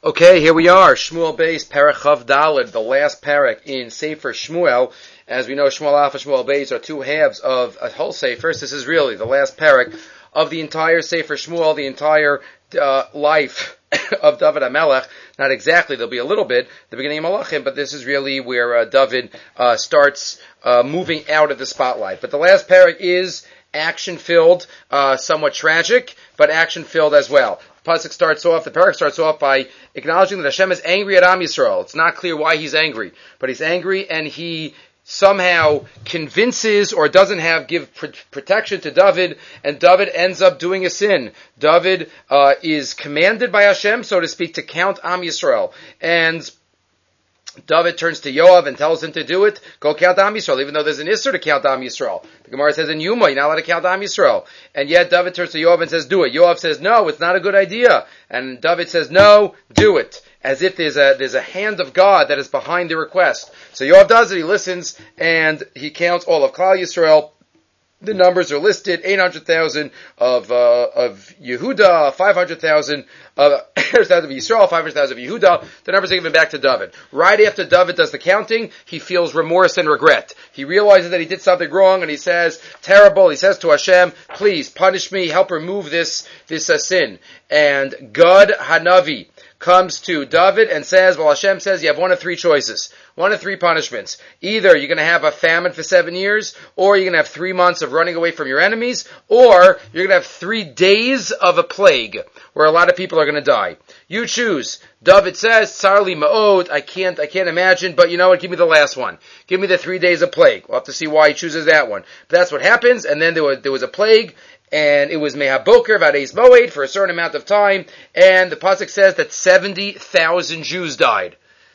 Okay, here we are, Shmuel Beis, Perek Chav Daled, the last Perek in Sefer Shmuel. As we know, Shmuel Alpha, Shmuel Beis are two halves of a whole Sefer. This is really the last Perek of the entire Sefer Shmuel, the entire life of David HaMelech. Not exactly, there'll be a little bit, the beginning of Malachim, but this is really where David starts moving out of the spotlight. But the last Perek is action-filled, somewhat tragic, but action-filled as well. The Perek starts off by acknowledging that Hashem is angry at Am Yisrael. It's not clear why he's angry, but he's angry and he somehow convinces or doesn't give protection to David, and David ends up doing a sin. David is commanded by Hashem, so to speak, to count Am Yisrael. And David turns to Yoav and tells him to do it. Go count Am Yisrael, even though there's an Isser to count Am Yisrael. The Gemara says in Yuma, you're not allowed to count Am Yisrael. And yet David turns to Yoav and says, do it. Yoav says, no, it's not a good idea. And David says, no, do it. As if there's a hand of God that is behind the request. So Yoav does it, he listens, and he counts all of Klal Yisrael. The numbers are listed, 800,000 of Yehuda, 500,000 of Yisrael, 500,000 of Yehuda. The numbers are given back to David. Right after David does the counting, he feels remorse and regret. He realizes that he did something wrong, and he says, terrible. He says to Hashem, please punish me, help remove this sin. And Gad Hanavi comes to David and says, well, Hashem says you have one of three choices. One of three punishments. Either you're going to have a famine for 7 years, or you're going to have 3 months of running away from your enemies, or you're going to have 3 days of a plague, where a lot of people are going to die. You choose. David says, Tsarli Ma'od, I can't imagine, but you know what, give me the last one. Give me the 3 days of plague. We'll have to see why he chooses that one. But that's what happens, and then there was a plague, and it was Mehaboker Vades Moed for a certain amount of time, and the pasuk says that 70,000 Jews died.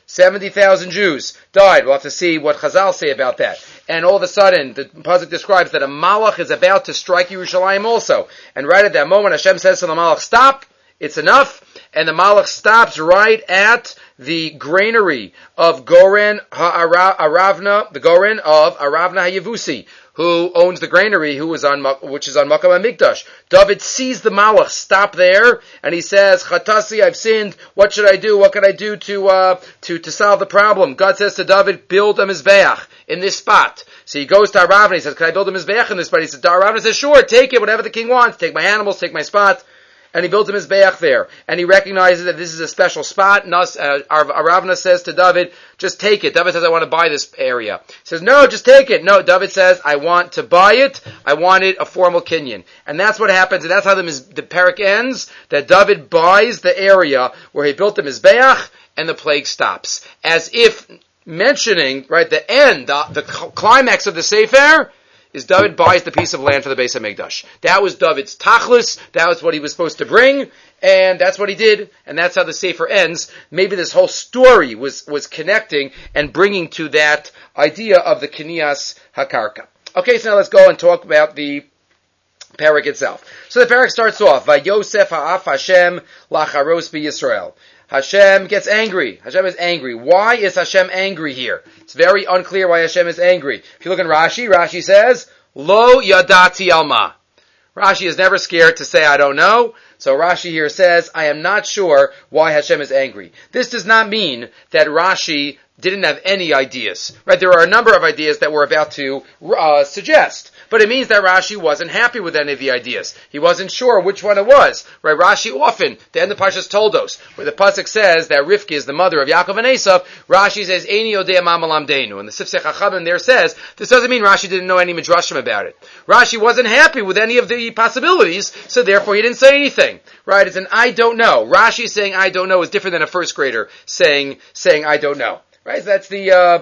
70,000 Jews died. We'll have to see what Chazal say about that. And all of a sudden, the pasuk describes that a Malach is about to strike Yerushalayim also. And right at that moment, Hashem says to the Malach, stop, it's enough. And the Malach stops right at the granary of Goren Aravna, the Goren of Aravna HaYevusi, who owns the granary, which is on Makam HaMikdash. David sees the Malach stop there, and he says, Chatasi, I've sinned. What should I do? What can I do to solve the problem? God says to David, build a Mizbeach in this spot. So he goes to Aravna, he says, can I build a Mizbeach in this spot? He says, Aravna says, sure, take it, whatever the king wants. Take my animals, take my spot. And he builds a Mizbeach there. And he recognizes that this is a special spot. Aravna says to David, just take it. David says, I want to buy this area. He says, no, just take it. No, David says, I want to buy it. I want it a formal kinyan. And that's what happens. And that's how the Perek ends, that David buys the area where he built the Mizbeach, and the plague stops. As if mentioning, right, the end, the climax of the Sefer, is David buys the piece of land for the Beis HaMikdash. That was David's tachlis, that was what he was supposed to bring, and that's what he did, and that's how the Sefer ends. Maybe this whole story was connecting and bringing to that idea of the Kiniyas HaKarka. Okay, so now let's go and talk about the Perek itself. So the Perek starts off, Vayosef ha'af Hashem lacharos b'Yisrael. Hashem gets angry. Hashem is angry. Why is Hashem angry here? It's very unclear why Hashem is angry. If you look in Rashi, Rashi says, Lo yadati alma. Rashi is never scared to say, I don't know. So Rashi here says, I am not sure why Hashem is angry. This does not mean that Rashi didn't have any ideas. Right? There are a number of ideas that we're about to suggest. But it means that Rashi wasn't happy with any of the ideas. He wasn't sure which one it was. Right? Rashi often, the end of Parshas Toldos, where the pasuk says that Rivka is the mother of Yaakov and Esav, Rashi says, Eini yodea ma malamdeinu. And the Sifsei Chachamim there says, this doesn't mean Rashi didn't know any midrashim about it. Rashi wasn't happy with any of the possibilities, so therefore he didn't say anything. Right? It's an I don't know. Rashi saying I don't know is different than a first grader saying I don't know. Right, so that's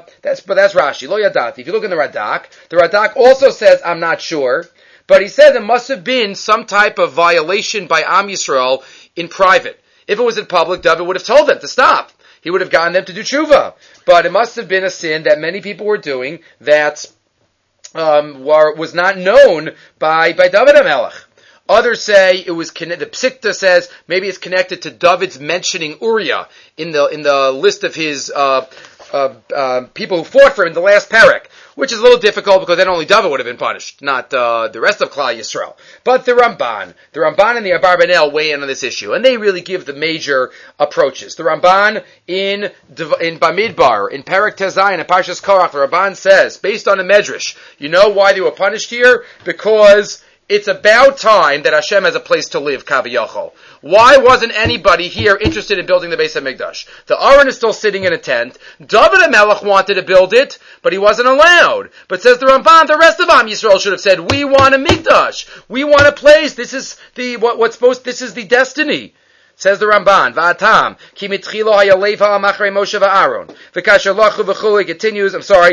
Rashi. Lo yadati. If you look in the Radak also says, I'm not sure, but he says it must have been some type of violation by Am Yisrael in private. If it was in public, David would have told them to stop. He would have gotten them to do tshuva. But it must have been a sin that many people were doing that, was not known by David HaMelech. Others say it was the Psikta says maybe it's connected to David's mentioning Uriah in the list of his people who fought for him in the last parak, which is a little difficult because then only David would have been punished, not the rest of Klal Yisrael. But the Ramban and the Abarbanel weigh in on this issue, and they really give the major approaches. The Ramban in Bamidbar, in Parak Tezayin, in Parshas Korach, the Ramban says, based on the Medrash, you know why they were punished here? Because it's about time that Hashem has a place to live, Kaviyachol. Why wasn't anybody here interested in building the Beis HaMikdash? The Aron is still sitting in a tent. David HaMelech wanted to build it, but he wasn't allowed. But says the Ramban, the rest of Am Yisrael should have said, we want a Mikdash. We want a place. This is this is the destiny. Says the Ramban, Va'atam, ki mitchilo hayalev ha'amachrei Moshe va'Aaron. V'kasher lachu v'chulu, continues,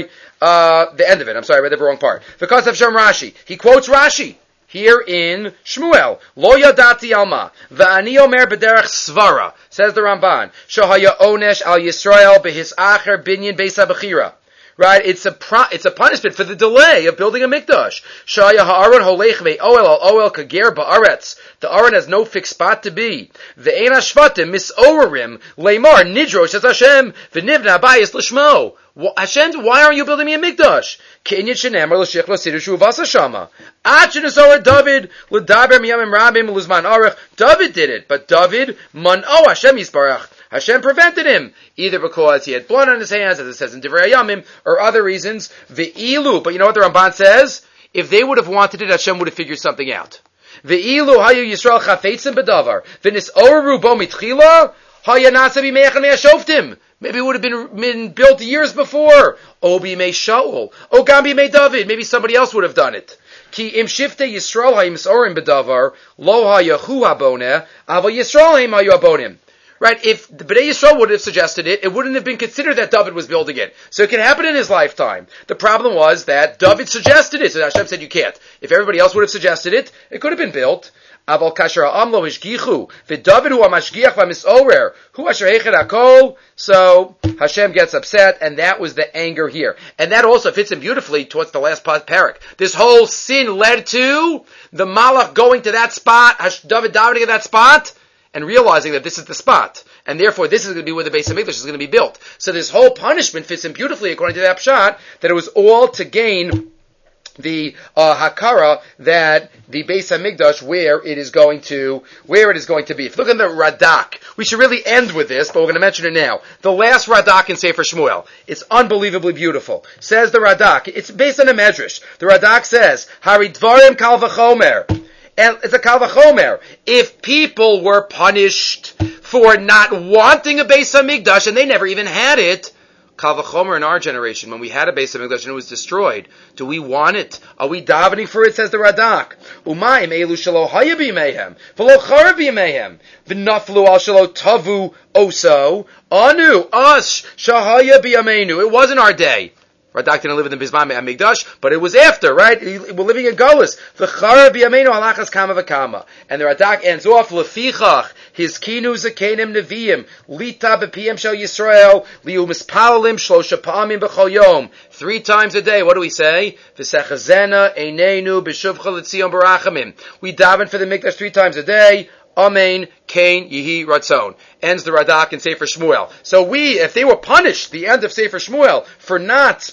the end of it, I read the wrong part. Because of Shem Rashi. He quotes Rashi. Here in Shmuel, Lo Yadati Alma, Va'ani Omer B'derech Svara, says the Ramban, Shohaya Onesh Al Yisrael Behis Acher Binyan Beis HaBechira. Right? It's a punishment for the delay of building a mikdash. Shaya ha'aron holech ve'oel al oel kager ba'aretz. The aron has no fixed spot to be. Ve'ein hashvatim misorerim leimar nidrosh as Hashem v'nivna abayis l'shmo. Hashem, why aren't you building me a mikdash? Kinyan shenemar l'shich l'sidushu v'asa shama. Achinasor David l'daber miyamim rabim l'uzman arech. David did it, but David man'o Hashem yisbarach. Hashem prevented him, either because he had blood on his hands, as it says in Divrei Yamim, or other reasons. Ve'ilu, but you know what the Ramban says? If they would have wanted it, Hashem would have figured something out. Ve'ilu hayu Yisrael chafetzim bedavar, v'nis oru bo mitchila, haya nasa b'meichan me'ashoftim. Maybe it would have been built years before. O b'mei Shaul, o gam b'mei David. Maybe somebody else would have done it. Ki im shifte Yisrael hayim sorim bedavar, lo hayahu haboneh, ava Yisrael hayim hayu abonim. Right, if the Bnei Yisrael would have suggested it, it wouldn't have been considered that David was building it. So it can happen in his lifetime. The problem was that David suggested it, so Hashem said you can't. If everybody else would have suggested it, it could have been built. Aval kasher ha'am lo hishgichu, v'David hu ha'mashgiach v'misorer, hu asher heichad hakol. So Hashem gets upset, and that was the anger here. And that also fits in beautifully towards the last parak. This whole sin led to the Malach going to that spot, David davening at that spot, and realizing that this is the spot, and therefore this is going to be where the Beis HaMikdash is going to be built. So this whole punishment fits in beautifully according to that pshat, that it was all to gain the hakara that the Beis HaMikdash where it is going to be. If you look at the Radak, we should really end with this, but we're going to mention it now. The last Radak in Sefer Shmuel, it's unbelievably beautiful. Says the Radak, it's based on a medrash. The Radak says, Hari Dvarim Kal V'chomer. And it's a Kal V'chomer. If people were punished for not wanting a Beis HaMikdash and they never even had it, Kal V'chomer in our generation, when we had a Beis HaMikdash and it was destroyed, do we want it? Are we davening for it? Says the Radak. Umayim elu shelo haya b'yimehem v'lo charav b'yimehem v'naflu al shelo tavu oso anu us shahaya b'yameinu. It wasn't our day. Radak didn't live in the Bizman Hamikdash, but it was after, right? We're living in Golus. V'chara b'yameinu halachas kama v'kama. And the Radak ends off, Lefichach, his kinu zakenim neviim, lita b'piyam shel Yisrael, liu mispalalim shlosha pa'amim b'chol yom. 3 times a day, what do we say? V'sechazena eineinu b'shuvcha l'tzion barachamim. We daven for the Mikdash 3 times a day. Amen, Kain, Yehi, Ratzon. Ends the Radak in Sefer Shmuel. So if they were punished, the end of Sefer Shmuel, for not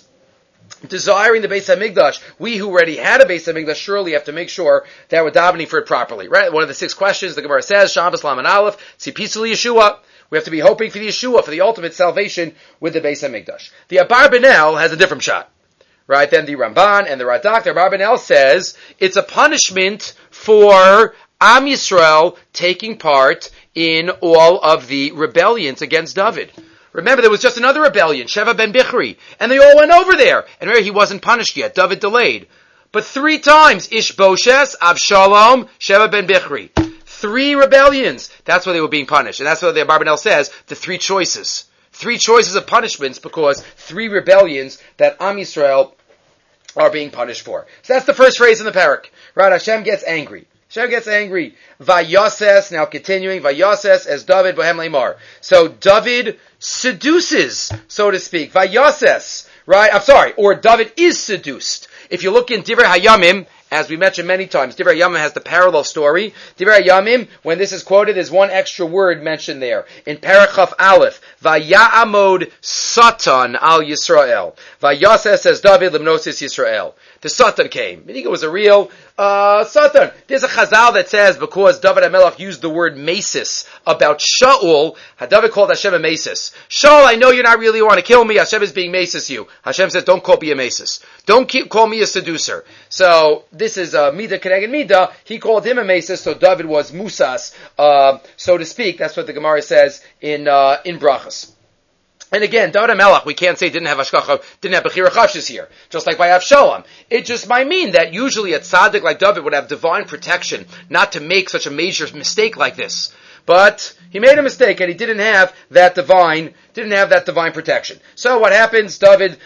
desiring the Beis HaMikdash, we who already had a Beis HaMikdash surely have to make sure that we're davening for it properly, right? One of the 6 questions the Gemara says, Shabbos Lam and Aleph, Tzipisul Yeshua. We have to be hoping for the Yeshua, for the ultimate salvation with the Beis HaMikdash. The Abarbanel has a different shot, right? Then the Ramban and the Radak, the Abarbanel says it's a punishment for Am Yisrael taking part in all of the rebellions against David. Remember, there was just another rebellion, Sheva ben Bichri, and they all went over there. And remember, he wasn't punished yet. David delayed. But 3 times, Ishboshes, Avshalom, Sheva ben Bichri. 3 rebellions. That's why they were being punished. And that's what the Abarbanel says, the 3 choices. 3 choices of punishments because 3 rebellions that Am Yisrael are being punished for. So that's the first phrase in the parak. Right, Hashem gets angry. Hashem gets angry. Vayoses, now continuing, Vayoses as David Bohem Leimar. So David seduces, so to speak. Vayoses, right? I'm sorry, or David is seduced. If you look in Divrei Hayamim, as we mentioned many times, Divrei Hayamim has the parallel story. Divrei Hayamim, when this is quoted, there's one extra word mentioned there. In Parakhaf Aleph, Vaya'amod Satan al Yisrael. Vayaseh says David limnosis Yisrael. The Satan came. I think it was a real Satan. There's a Chazal that says because David HaMelech used the word Mesis about Shaul, David called Hashem a Mesis. Shaul, I know you not really want to kill me. Hashem is being Mesis you. Hashem says, don't call me a Mesis. Don't call me a seducer. So this is Mida Keneged Mida. He called him a Mesis, so David was Musas, so to speak. That's what the Gemara says in Brachas. And again, David HaMelech, we can't say didn't have Hashkacha, didn't have Bechira Chashis here, just like by Avshalom. It just might mean that usually a tzaddik like David would have divine protection not to make such a major mistake like this. But he made a mistake and he didn't have that divine protection. So what happens? David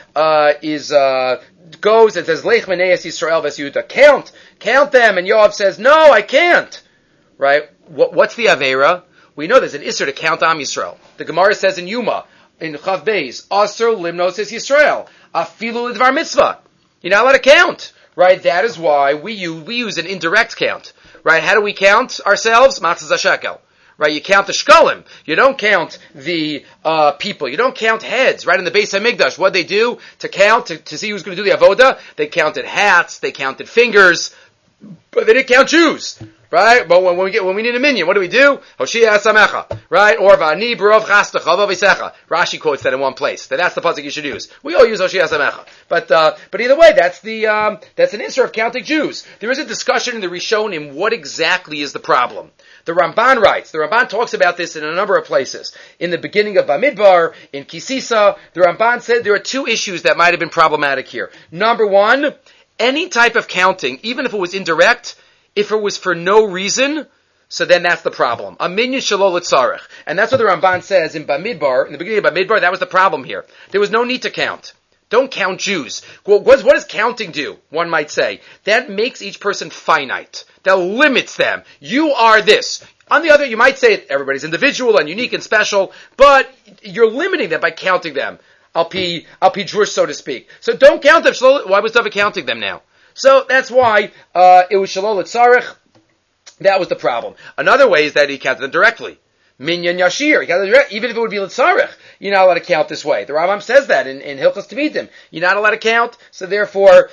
goes and says, Lech Meneas Yisrael Ves Yehuda, count them, and Yoav says, no, I can't. Right? What's the Aveira? We know there's an Isser to count Am Yisrael. The Gemara says in Yuma, in Chav Beis, Asr Limnos is Yisrael, Afilu Lidvar Mitzvah. You're not allowed to count, right? That is why we use an indirect count, right? How do we count ourselves? Matzah Zashekel, right? You count the shkalim. You don't count the people. You don't count heads, right? In the Beis HaMikdash, what they do to count to see who's going to do the avoda? They counted hats, they counted fingers, but they didn't count Jews. Right? But when we need a minion, what do? Hoshia Samecha. Right? Or Vani Barov Chastecha Vavisecha. Rashi quotes that in one place. That's the pasuk you should use. We all use Hoshia Samecha. But either way, that's an answer of counting Jews. There is a discussion in the Rishonim what exactly is the problem. The Ramban writes, the Ramban talks about this in a number of places. In the beginning of Bamidbar, in Kisisa, the Ramban said there are two issues that might have been problematic here. Number one, any type of counting, even if it was indirect, if it was for no reason, so then that's the problem. A minyan shalol tzarech. And that's what the Ramban says in Bamidbar, in the beginning of Bamidbar, that was the problem here. There was no need to count. Don't count Jews. Well, what does counting do? One might say. That makes each person finite. That limits them. You are this. On the other, you might say everybody's individual and unique and special, but you're limiting them by counting them. Al pi drush, so to speak. So don't count them. Why was David counting them now? So that's why it was shalol tzarech. That was the problem. Another way is that he counted them directly. Minyan Yashir. He counted them directly. Even if it would be l'tzarech, you're not allowed to count this way. The Rambam says that in Hilchos Tamidim. You're not allowed to count. So therefore,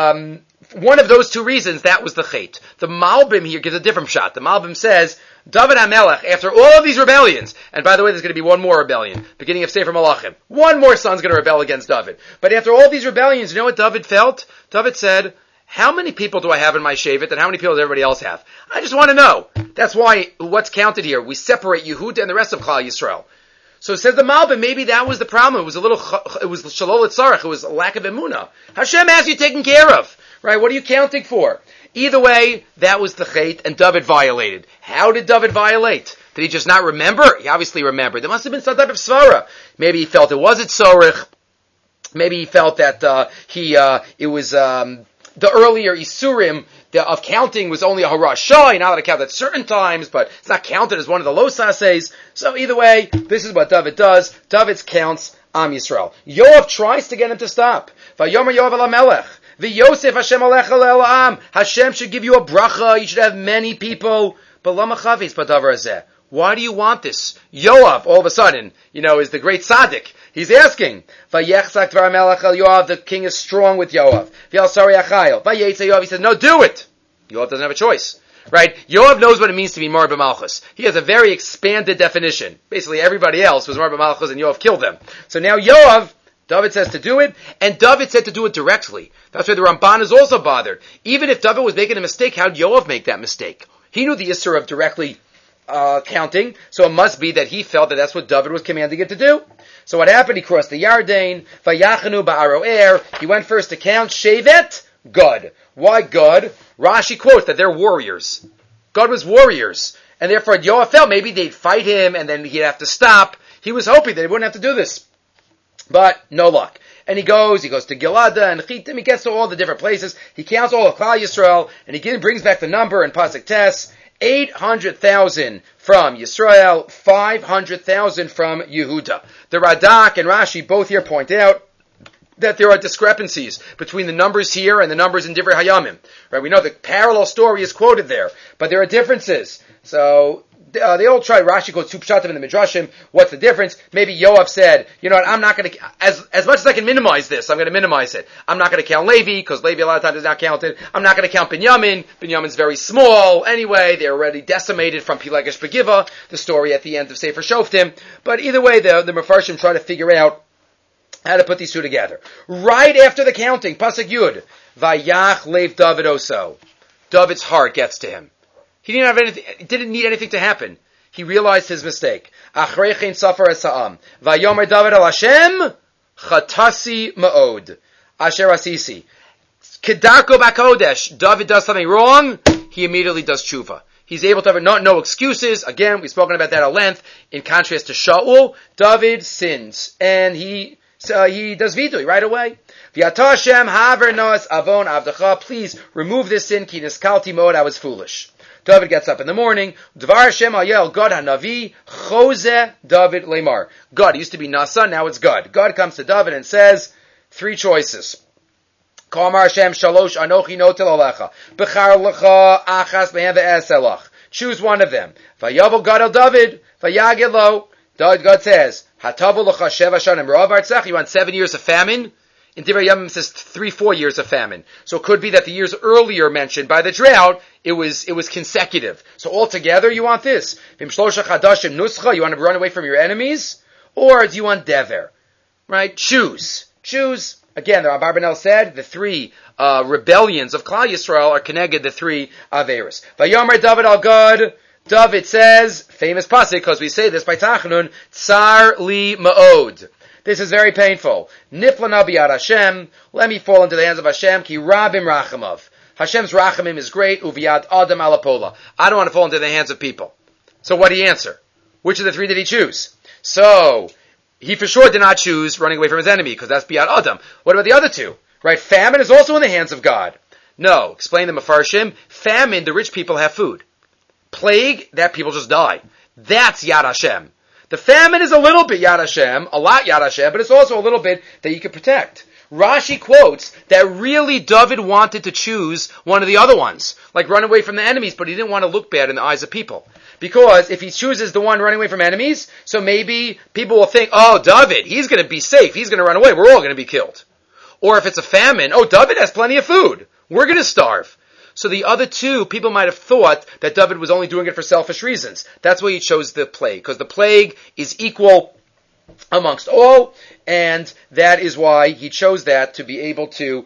one of those two reasons, that was the chait. The Malbim here gives a different shot. The Malbim says, David HaMelech, after all of these rebellions, and by the way, there's going to be one more rebellion, beginning of Sefer Malachim. One more son's going to rebel against David. But after all these rebellions, you know what David felt? David said, how many people do I have in my Shevet, and how many people does everybody else have? I just want to know. That's why, what's counted here? We separate Yehuda and the rest of Klal Yisrael. So it says the Malbim, maybe that was the problem. It was Shalol Tzarech, it was a lack of emunah. Hashem has you taken care of. Right? What are you counting for? Either way, that was the chait, and David violated. How did David violate? Did he just not remember? He obviously remembered. There must have been some type of svara. Maybe he felt it was a tzorich. Maybe he felt that it was the earlier Isurim of counting was only a harashah. You're not allowed to count at certain times, but it's not counted as one of the losases. So either way, this is what David does. David counts Am Yisrael. Yoav tries to get him to stop. Vayomer Yoav ala melech. V'Yosef Hashem alecha le'elam. Hashem should give you a bracha. You should have many people. But lama chavis b'davar hazeh. Why do you want this? Yoav, all of a sudden, is the great tzaddik. He's asking. Vayechzak dvar melech el Yoav. The king is strong with Yoav. V'yalsari achayil. Vayetze Yoav. He says, no, do it. Yoav doesn't have a choice. Right? Yoav knows what it means to be Mar b'malchus. He has a very expanded definition. Basically, everybody else was Mar b'malchus and Yoav killed them. So now Yoav, David says to do it, and David said to do it directly. That's why the Ramban is also bothered. Even if David was making a mistake, how did Yoav make that mistake? He knew the issur of directly counting, so it must be that he felt that that's what David was commanding it to do. So what happened? He crossed the Yarden, Vayachanu ba'aroer. He went first to count Shevet, Gad. Why Gad? Rashi quotes that they're warriors. Gad was warriors. And therefore Yoav felt maybe they'd fight him and then he'd have to stop. He was hoping that he wouldn't have to do this. But no luck. And he goes to Gilada and Chitim, he gets to all the different places, he counts all of Klal Yisrael, and he brings back the number in Pasuk Tes, 800,000 from Yisrael, 500,000 from Yehuda. The Radak and Rashi both here point out that there are discrepancies between the numbers here and the numbers in Divrei Hayamim. Right? We know the parallel story is quoted there, but there are differences. So they all try. Rashi quotes two pshatim in the Midrashim. What's the difference? Maybe Yoav said, you know what, I'm not going to, as much as I can minimize this, I'm going to minimize it. I'm not going to count Levi, because Levi a lot of times is not counted. I'm not going to count Binyamin. Binyamin's very small. Anyway, they're already decimated from Pilegesh Begiva, the story at the end of Sefer Shoftim. But either way, the Mefarshim try to figure out how to put these two together. Right after the counting, Pasuk Yud, Vayach Lev David Oso. David's heart gets to him. He didn't have anything, didn't need anything to happen. He realized his mistake. Achreichin safar es ha'am. Vayomer David al Hashem, chatasi ma'od. Asher asisi. Kedarko b'kodesh. David does something wrong, he immediately does tshuva. He's able to have no excuses. Again, we've spoken about that at length. In contrast to Shaul, David sins. And he does vidui right away. V'yata Hashem haver nos avon avdecha. Please remove this sin. Ki niskalti mod. I was foolish. David gets up in the morning. Dvar Hashem ayel God hanavi chose David lemar. God, it used to be Nasa, now it's God. God comes to David and says, three choices. Kamar Hashem shalosh anochi notel alecha. Bechar lecha achas behem ve'eselach. Choose one of them. Vayavo God el David. Vayagid lo. God says, Hatavu lecha sheva shanim rav artzach. You want 7 years of famine? In Divrei Yamim it says 3-4 years of famine. So it could be that the years earlier mentioned by the drought, it was consecutive. So altogether, you want this. Vim shlosha chadashim nuscha, you want to run away from your enemies? Or do you want dever? Right? Choose. Again, the Rabbi Benel said, the three rebellions of Klal Yisrael are connected the three averos. Vayomer David al Gad. David says, famous pasuk, because we say this by Tachnun, Tsar li ma'od. This is very painful. Niflana biyad Hashem. Let me fall into the hands of Hashem. Ki rabim rachamav. Hashem's rachamim is great. Uviyad adam alapola. I don't want to fall into the hands of people. So what did he answer? Which of the three did he choose? So, he for sure did not choose running away from his enemy, because that's biyad adam. What about the other two? Right? Famine is also in the hands of God. No. Explain the Mefarshim. Famine, the rich people have food. Plague, that people just die. That's Yad Hashem. The famine is a little bit Yad Hashem, a lot Yad Hashem, but it's also a little bit that you can protect. Rashi quotes that really David wanted to choose one of the other ones, like run away from the enemies, but he didn't want to look bad in the eyes of people. Because if he chooses the one running away from enemies, so maybe people will think, oh, David, he's going to be safe, he's going to run away, we're all going to be killed. Or if it's a famine, oh, David has plenty of food, we're going to starve. So the other two, people might have thought that David was only doing it for selfish reasons. That's why he chose the plague, because the plague is equal amongst all, and that is why he chose that, to be able to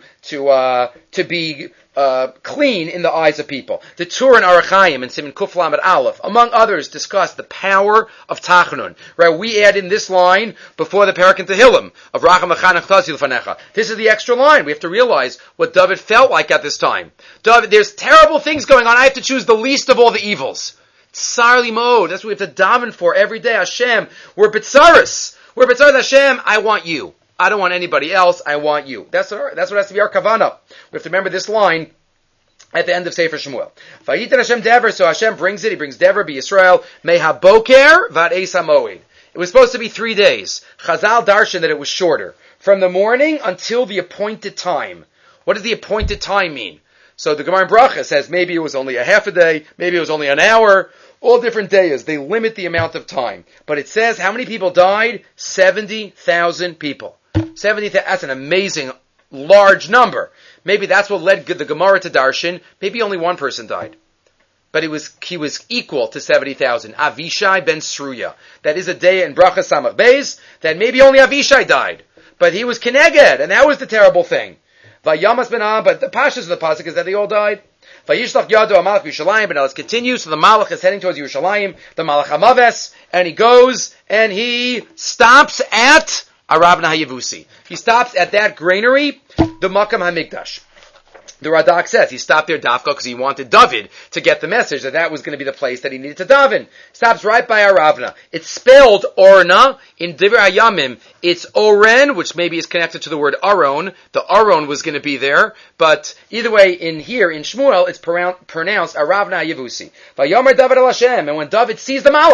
be clean in the eyes of people. The Tur and Arachayim and Siman Kuf Lamed Aleph, among others, discuss the power of Tachnun. Right? We add in this line before the Parak in Tehillim of Racham Echanach Tazil Fanecha. This is the extra line. We have to realize what David felt like at this time. David, there's terrible things going on. I have to choose the least of all the evils. Tsar Limod. That's what we have to daven for every day. Hashem, we're Bitzaris. We're Bitzaris Hashem. I want you. I don't want anybody else. I want you. That's what has to be our kavanah. We have to remember this line at the end of Sefer Shmuel. Vayitin Hashem dever. So Hashem brings it. He brings dever be Yisrael. Meha boker vad eis hamoed. It was supposed to be 3 days. Chazal darshan that it was shorter, from the morning until the appointed time. What does the appointed time mean? So the Gemara in Bracha says maybe it was only a half a day, maybe it was only an hour. All different days. They limit the amount of time. But it says how many people died? 70,000 people. 70,000. That's an amazing, large number. Maybe that's what led the Gemara to darshan. Maybe only one person died. But he was equal to 70,000. Avishai ben Sruya. That is a day in Bracha Samach Beis that maybe only Avishai died. But he was Keneged, and that was the terrible thing. Vayamas ben Am, but the pashas of the pasuk is that they all died. Vayishlach Yado HaMalach Yerushalayim, but now let's continue. So the Malach is heading towards Yerushalayim, the Malach HaMaves, and he goes, and he stops at Arabna HaYevusi. He stops at that granary, the Makam HaMikdash. The Radak says he stopped there dafka because he wanted David to get the message that was going to be the place that he needed to daven. Stops right by Aravna. It's spelled Orna. In Divrei Hayamim, it's Oren, which maybe is connected to the word Aron. The Aron was going to be there, but either way, in Shmuel, it's pronounced Aravna Yevusi. Vayomer David al Hashem, and when David sees the Malach,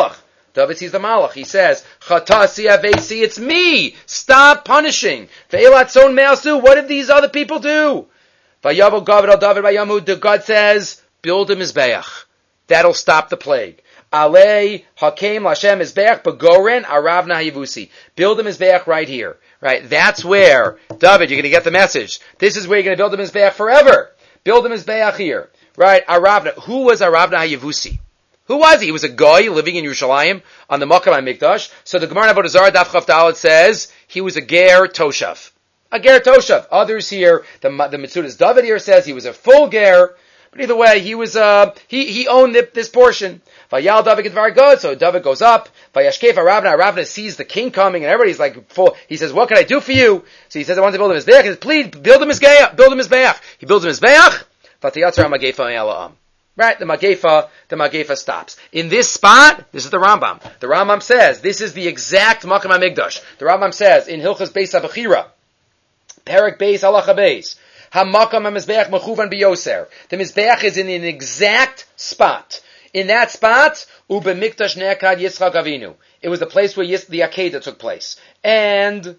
David sees the Malach. He says, Chatasi avesi, it's me. Stop punishing. Ve'elat son me'asu, what did these other people do? Vayavu Gavad al David Vayamu, God says, build a Mizbeach. That'll stop the plague. Alei Hakem Lashem Mizbeach Begoren Aravna Hayavusi. Build a Mizbeach right here. Right? That's where, David, you're going to get the message. This is where you're going to build a Mizbeach forever. Build a Mizbeach here. Right? Aravna. Who was Aravna Hayavusi? Who was he? He was a guy living in Yerushalayim on the Makam HaMikdash. So the Gemara in Avodah Zarah Daf Chaf Dalet says he was a Ger Toshav. A Ger Toshav. Others here, the Mitzudas David here says he was a full Ger. But either way, he was he owned this portion. Vayal David get very good, so David goes up. Vayashkef Aravna sees the king coming, and everybody's like full. He says, "What can I do for you?" So he says, "I want to build him his mizbeach." He says, "Please build him his mizbeach. Build him his mizbeach." He builds him his mizbeach. V'tiyatzar Magefa Elam. Right, the Magefa stops. In this spot, this is the Rambam. The Rambam says this is the exact Makam HaMikdash. The Rambam says in Hilchos Beis HaBechira, Perek Beis Halacha Beis. HaMakam HaMizbeach Mechuvan B'Yoser. The Mizbeach is in an exact spot. In that spot, Ube Mikdash Ne'akad Yitzchak Avinu. It was the place where the Akedah took place. And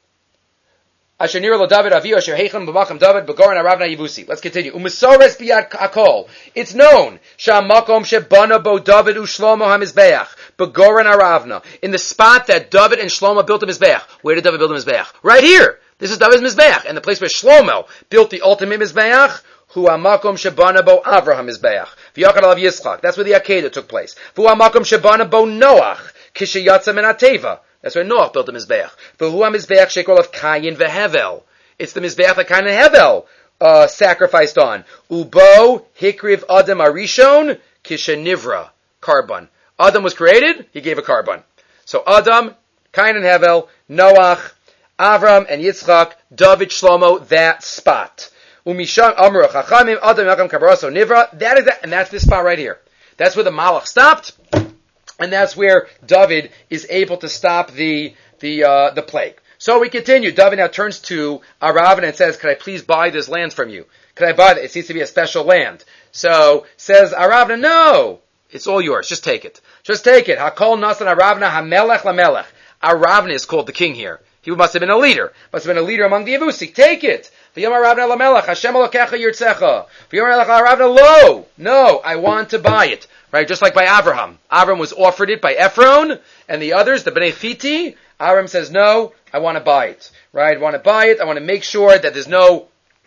Asher Nira Lo David Avihu Asher Heicham B'Makam David B'Goran Aravna Yivusi. Let's continue. U'Mesores B'Yad Akol. It's known. Sha'Makom Shebana Bo David U'Shlomo HaMizbeach B'Goran Aravna. In the spot that David and Shlomo built a Mizbeach. Where did David build a Mizbeach? Right here. This is David's Mizbeach, and the place where Shlomo built the ultimate Mizbeach, Hu Hamakom Shebana Bo Avraham Mizbeach, V'Yachad Alav Yitzchak. That's where the Akedah took place. V'Hu Hamakom Shebana Bo Noach, Kishayatza Min HaTeva. That's where Noach built the Mizbeach. V'Hu HaMizbeach Shekol of Kayin V'Hevel. It's the Mizbeach that Kayin and Hevel sacrificed on. Ubo Hikriv Adam Arishon Kishanivra. Carbon. Adam was created, he gave a carbon. So Adam, Kayin and Hevel, Noach, Avram and Yitzchak, David, Shlomo, that spot. Umisham Amru Chachamim Adam Yakam Kabaraso Nivra. That is that, and that's this spot right here. That's where the Malach stopped, and that's where David is able to stop the plague. So we continue. David now turns to Aravna and says, "Could I please buy this land from you? Could I buy it? It seems to be a special land." So says Aravna, "No, it's all yours. Just take it. Just take it." Hakol Nasan Aravna Hamelech Lamelech. Aravna is called the king here. He must have been a leader. Must have been a leader among the Yevusi. Take it. V'yom Aravna lamelech. Hashem Elokecha yirtzecha. V'yom Aravna lo. No, I want to buy it. Right? Just like by Avraham. Avraham was offered it by Ephron and the others, the Bnei Chiti. Avraham says, no, I want to buy it. Right? I want to buy it. I want to make sure that there's no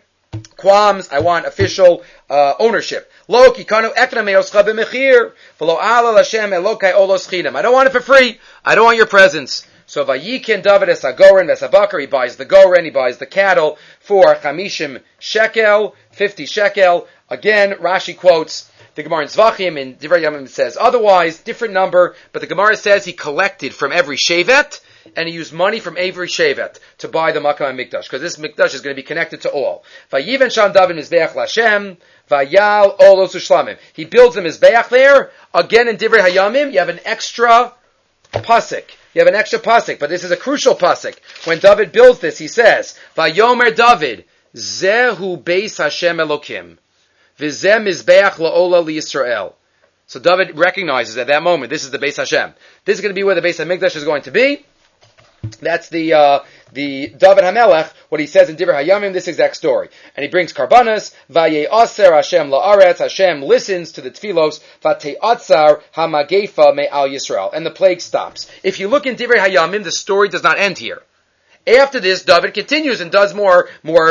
qualms. I want official ownership. Lo kikanu ekna me'oscha b'mechir. V'lo ala Hashem Elokai olos chidam. I don't want it for free. I don't want your presence. So Vayikin David es hagoren es habakar, he buys the goren, he buys the cattle for chamishim shekel, 50 shekel. Again, Rashi quotes the Gemara in Zvachim, and Divrei Yamim says otherwise, different number, but the Gemara says he collected from every shevet, and he used money from every shevet to buy the Makam HaMikdash, because this Mikdash is going to be connected to all. Vayiven Sham David Mizbeach Lashem, Vayal Olos Ushlamim. He builds the Mizbeach there. Again in Divrei Hayamim, you have an extra pasuk. You have an extra pasuk, but this is a crucial pasuk. When David builds this, he says, "Vayomer David, Zehu Beis Hashem Elokim, V'zeh Mizbeach La'ola LiYisrael." So David recognizes at that moment, this is the Beis Hashem. This is going to be where the Beis HaMikdash is going to be. That's the David HaMelech, what he says in Divrei Hayamim, this exact story. And he brings karbanas, Vaye Aser Hashem La'aretz, Hashem listens to the tfilos, Vate Atzar HaMagefa Me'al Yisrael. And the plague stops. If you look in Divrei Hayamim, the story does not end here. After this, David continues and does more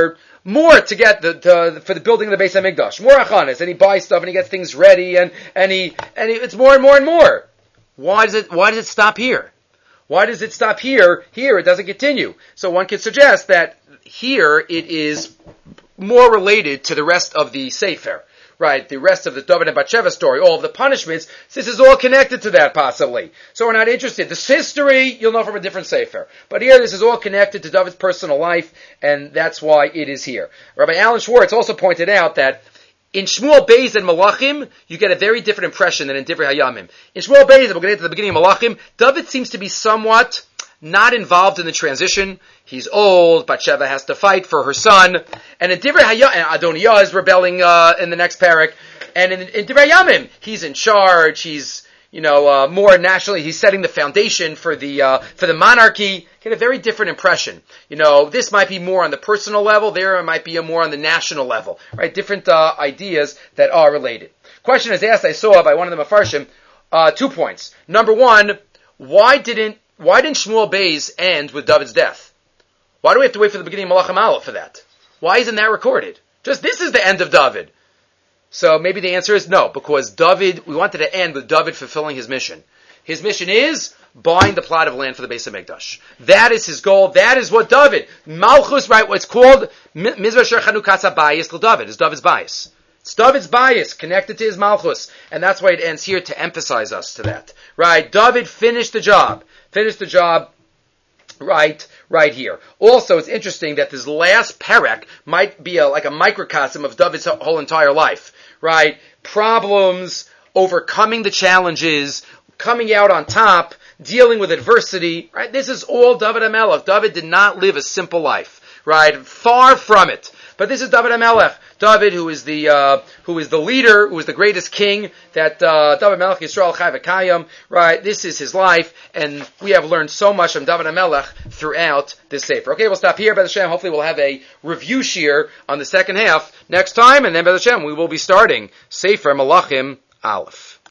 to get for the building of the Beis HaMikdash. More achanes, and he buys stuff and he gets things ready and it's more and more and more. Why does it stop here? Why does it stop here? Here it doesn't continue. So one could suggest that here it is more related to the rest of the Sefer. Right, the rest of the David and Bathsheba story, all of the punishments, this is all connected to that possibly. So we're not interested. This history, you'll know from a different Sefer. But here, this is all connected to David's personal life, and that's why it is here. Rabbi Alan Schwartz also pointed out that in Shmuel Beis and Malachim, you get a very different impression than in Divrei Hayamim. In Shmuel Beis, we'll get into the beginning of Malachim, David seems to be somewhat not involved in the transition. He's old, Bathsheba has to fight for her son. And in Divrei Hayamim, and Adoniah is rebelling in the next parak. And in Divrei Hayamim, he's in charge, he's more nationally. He's setting the foundation for the monarchy. Get a very different impression. This might be more on the personal level. There it might be more on the national level. Right? Different ideas that are related. Question is asked. I saw by one of the Mefarshim 2 points. Number one, why didn't Shmuel Beis end with David's death? Why do we have to wait for the beginning of Malachim Aleph for that? Why isn't that recorded? Just this is the end of David. So maybe the answer is no, because we wanted to end with David fulfilling his mission. His mission is buying the plot of land for the Beis HaMikdash. That is his goal. That is what David, Malchus, right, what's called Mizrah Sher Chanukas HaBayis LeDavid, is David's bias. It's David's bias connected to his Malchus, and that's why it ends here to emphasize us to that. Right, David finished the job. Right here. Also, it's interesting that this last perek might be like a microcosm of David's whole entire life. Right? Problems, overcoming the challenges, coming out on top, dealing with adversity. Right? This is all David HaMelech. David did not live a simple life. Right? Far from it. But this is David HaMelech. David, who is the leader, who is the greatest king, that David HaMelech Yisrael Chai V'Kayim, right? This is his life, and we have learned so much from David HaMelech throughout this Sefer. Okay, we'll stop here, B'ez Hashem. Hopefully we'll have a review shir on the second half next time, and then B'ez Hashem, we will be starting Sefer Malachim Aleph.